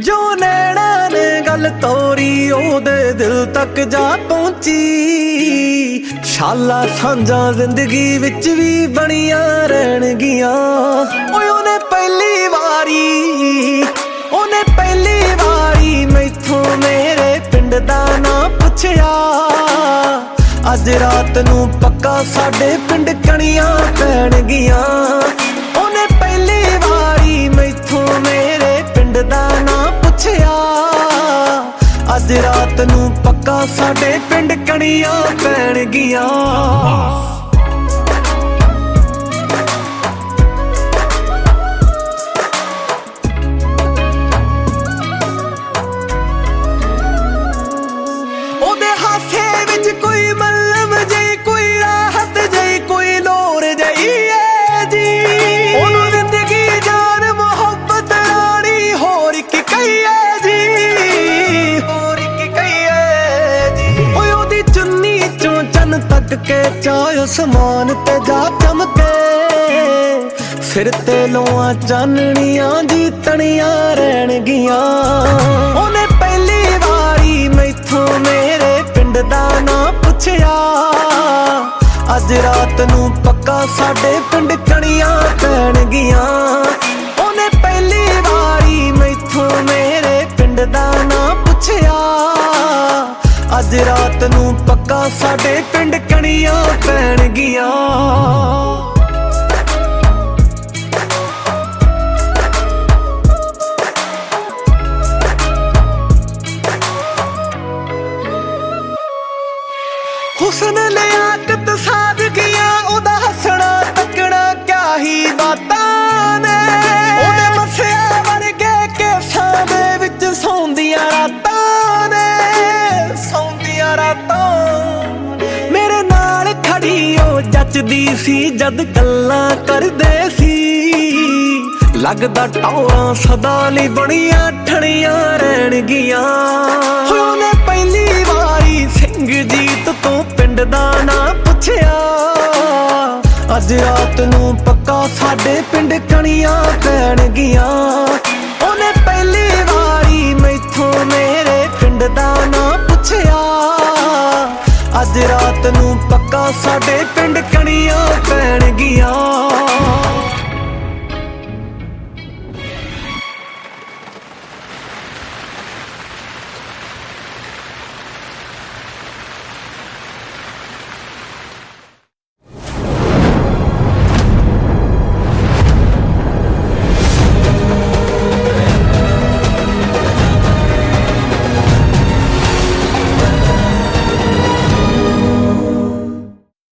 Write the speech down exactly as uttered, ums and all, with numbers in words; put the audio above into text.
जो नैना ने गल तोरी ओदे दिल तक जा पहुंची। शाला सांझा जिंदगी विच भी बनिया रहणगियां। ओए ओने पहली वारी ओने पहली वारी मैथों मेरे पिंड दा ना पुछया। अज रात नू पक्का साडे पिंड कणियां पैणगियां। ओने पहली वारी मैथों मेरे पिंड दा ना पुछया। अज रात नू पक्का साडे पिंड कणियां पैणगियां। ओदे हासे विच कोई मल्लम जई कोई राहत जई कोई लोर जई है जी। ओनू जिंदगी जान मोहब्बत रानी होर की कही है जी। होर की कही है जी। ओए ओदी चुन्नी चों चन तक के चाय आसमान ते जा चमके। सिर ते लोआ चानणियां जी तणियां रहणगियां। ओने पहली वारी मैथों मेरे पिंड दा ना पुछया। अज रात नू पक्का साडे पिंड कणियां पैणगियां। ओने पहली वारी मैथों मेरे पिंड दा ना पुछया। अज रात नू पक्का साडे पिंड कणियां पैणगियां। हुस्न लियाकत सादगियां ओदा हसना तकना क्या ही बातां ने। ओदे मसिया वर्गे केसां दे विच सौंदियां रातां ने। सौंदियां रातां मेरे नाल खड़ी ओ जचदी सी जद गल्लां करदे सी। लगदा टौरां सदा लई बणियां ठणियां रहणगियां। ओने पहली वारी सिंह जीत तो पिंड दा ना पुछया। अज रात नू पक्का साडे पिंड कणियां पैणगियां। ओने पहली वारी मैथों मेरे पिंड दा ना पुछया। अज रात नू पक्का साडे पिंड कणियां पैणगियां।